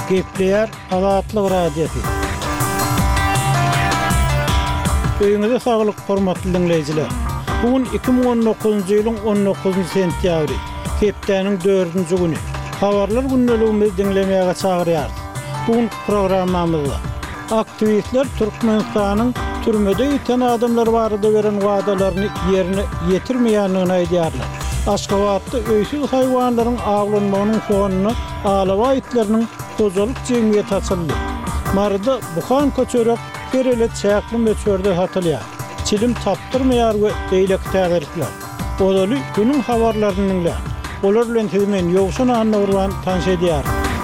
Gepleyer Azatlyk radiosu. Öýüňizde saglyk, hormatly dinleýijiler. Bugün 2019-njy ýylyň 19-njy sentýabry, hepdeniň 4-nji güni. Habarlar günneligimizi dinlemäge çagyrýar. Bugün programmamyzda aktivistler Türkmenistanyň türmede ýeten adamlar barada beren wagdalaryny ýerine ýetirmeýändigini aýdýarlar. Aşgabatda öýsüz haýwanlaryň aglanmagynyň fonuny alaba itleriniň kozalyk jemgyýeti açyldy. Marda buhan köçörek kerelet çäkli meçörde hatylýar. Çilim tapdyrmaýar we beýlek tägerlikler. Olaly günüň habarlaryny dinleýär. Olar bilen hemen ýogşan anlawran tanşedýär.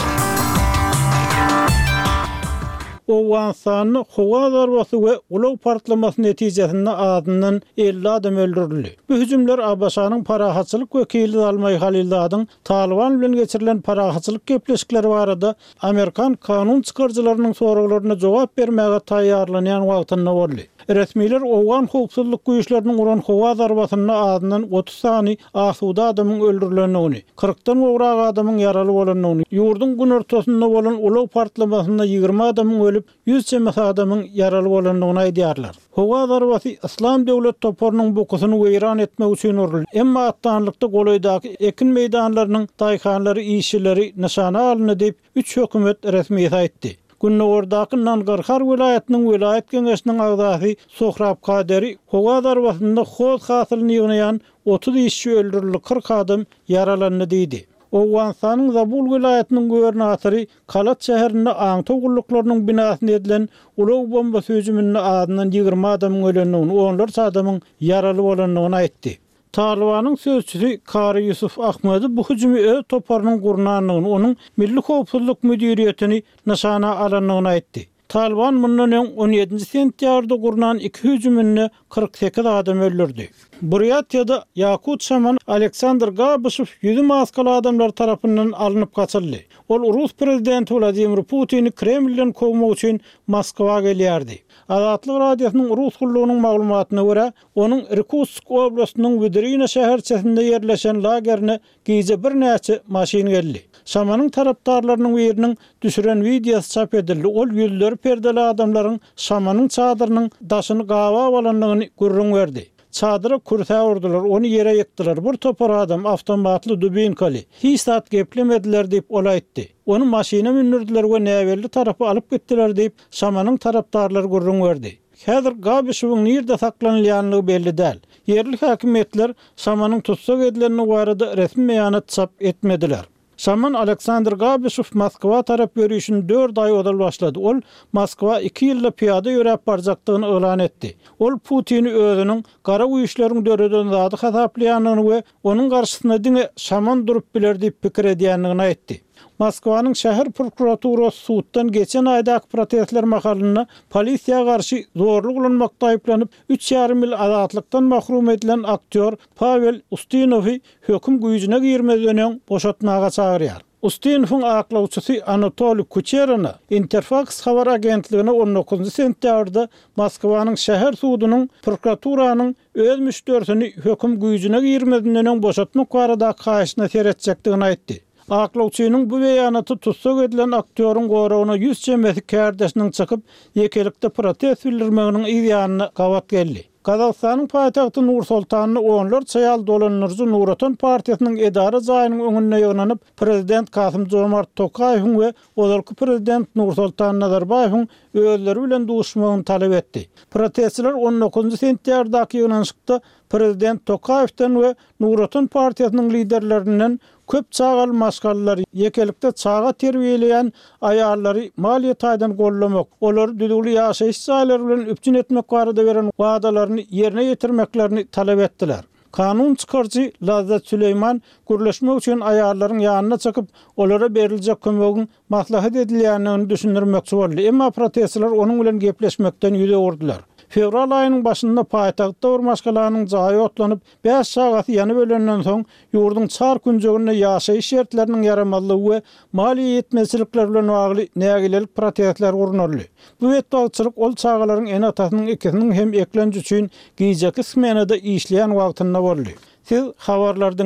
Owansany howa zarbasy we ulaw partlamasy netijesinde adından 50 adam öldürildi. Bu hüjümler Abaşanyň parahatçylyk wekili Zalmay Halilladyň Taliban bilen geçirilen parahatçylyk gepleşikleri barada Amerikan kanun çykarjylarynyň soraglaryna jogap bermäge taýýarlanýan wagtynda boldy. Resmiler Owan howpsuzlyk güýçleriniň uran howa zarbasyny adından 30 sany asuda adamyň öldürilendigini, 40-dan gowrak adamyň yaraly bolandygyny, ýurdun gün ortasynda bolan ulaw partlamasynda 20 adamyň ölüp, 100 çemek adamyň yaraly bolandygyny aýdýarlar. Howa zarbasy İslam döwlet toparynyň bokusyny weýran etmek üçin urildi. Emma atdanlykda golaýdaky ekin meýdanlarynyň daýkanlary, işçileri nişana alyndy diýip 3 hökümet resmi aýtdy. Günnäwrdaky Nangarhar vilayatynyň vilayat geňeşiniň agzasy Sohrab Kaderi howa zarbasynda hos hasylyny ýygnaýan 30 işçi öldürildi, 40 adam yaralandy diýdi. Owensanyň Zabul vilayatynyň gubernatory Kalat şäherinde aňto gulluklarynyň binasyna edilen ulaw bomba hüjümine adından 20 adam ölendigini, onlar adamyň yaraly bolandygyny aýtdy. Talibanyň sözçüsü Kary Yusuf Ahmedy bu hüjümi öz toparynyň gurnanlygyny, onuň Milli Howpsuzlyk Müdiriýetini nişana alandygyny aýtdy. Taliban bundan 17 sentýarda gurnan 2 hüjümini 48 adam öldürdi. Buryatyada Yakut Şaman Aleksandr Gabyshev 100 maskaly adamlar tarapyndan alınıp kaçyldy. Ol Rus prezidenti Vladimir Putin'i Kremlden kowmak üçin Moskwaga gelýärdi. Azatlyk radiosynyň Rus gullugynyň maglumatyna görä, onuň Irkutsk oblastynyň Vedrina şäherçesinde ýerleşen lagerine gize bir näçe maşin geldi. Şamanyň tarapdarlarynyň ýeriniň düşüren videosy çap edildi. Ol ýüzleri perdeli adamlaryň Şamanyň çadyrnyň daşyny gawa bolandygyny görüň berdi. Çadyra kursa urdular, onu yere yıktılar. Bir topar adam avtomatlı dubinkaly. Hiç saat geplemediler deyip ola etdi. Onu maşina mindirdiler ve näwelli tarapy alıp gittiler deyip Şamanyň tarapdarlary görüň berdi. Häzir Gabyshewiň nirde saklanýanlygy belli däl. Yerli häkimetler Şamanyň tutsak edilenine barada resmi beýanat çap etmediler. Şaman Aleksandr Gabyshev Moskwa tarap ýörüşini 4 ay odal başlady. Ol Moskwa 2 ýylda piýada ýörep barjakdygyny elan etdi. Ol Putin'i özüniň gara güýçleriň döredен zady hasaplaýanyny we onuň garşysyna diňe Şaman durup biler diýip pikir edýändigini aýtdy. Moskwanyň şäher prokuraturasy suwtdan geçen aýdaky protestler mahalyna polisiýa garşy zorluk ulanmakda aýplanyp 3,5 ýyl azatlykdan mahrum edilen aktyor Pavel Ustinowy höküm güýjüne girmeden boşatmaga çagyrýar. Ustinowyň aklawçysy Anatoly Kucheryny Interfax habar agentligine 19 sentýarda Moskwanyň şäher suwdynyň prokuraturasynyň öz müşterisini höküm güýjüne girmeden boşatmak barada kaýşyna seretjekdigini aýtdy. Aklawçynyň bu beýanaty tutsak edilen aktýoryň goragyna 100 çemesi kärdeşiniň çykyp ýekelikde protest bildirmeginiň ýaňyna gawat geldi. Kazakstanyň paýtagty Nur-Sultanyny onlar çaýal dolanyrjy Nuratan partiýasynyň edara jaýynyň öňünde ýygnanyp prezident Kasym-Jomart Tokaýew we olarky prezident Nur-Sultan Nazarbaýewiň özleri bilen duşmagyny talap etdi. Protestçiler 19 sentýardaky ýygnanşykda prezident Tokaýewden we Nuratan partiýasynyň liderlerinden köp çağal maşgallar ýekelikde çağa terbiýeleýän aýallary maliýet aýdan gollamak, olar düdügli ýaşaýyş saýlary bilen üpçün etmek barada beren wagdalaryny ýerine ýetirmeklerini talap etdiler. Kanun çykarjy Lazat Süleyman gürleşmek üçin aýallaryň ýanyna çykyp olara beriljek kömegiň maslahat edilýänini düşündirmekçi boldy. Emma protestçiler onuň bilen gepleşmekden ýüze urdular. Fevral aýynyň başynda paýtagtda urmaşgalanyň jaýy otlanyp 5 sagat ýanyp ölenden soň ýurdun çar günjeginde ýaşaýyş şertleriniň yaramallygy we maliýe ýetmezçilikler bilen bagly nägilelik protestler guruldy. Bu etdagçylyk ol çağalaryň en atasynyň ikisiniň hem eklenji üçin giýjeki smenada işleýän wagtynda boldy. Siz habarlardan